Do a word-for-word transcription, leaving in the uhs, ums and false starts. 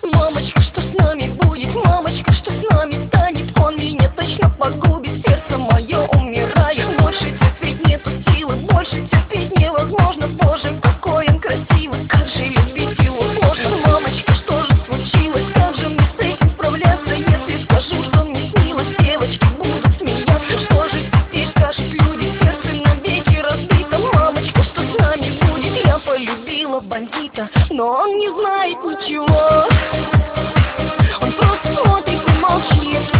Мамочка, что с нами будет? Мамочка, что с нами станет? Он меня точно погубит, сердце мое умирает. Больше терпеть нету силы, больше терпеть невозможно. Боже, какой он красивый, как же любить его сложно. Мамочка, что же случилось? Как же мне с этим справляться? Если скажу, что мне снилось, девочки будут смеяться. Что же теперь скажут люди? Сердце навеки разбито. Мамочка, что с нами будет? Я полюбила бандита, но он не знает ничего. Он просто смотрит и молчит.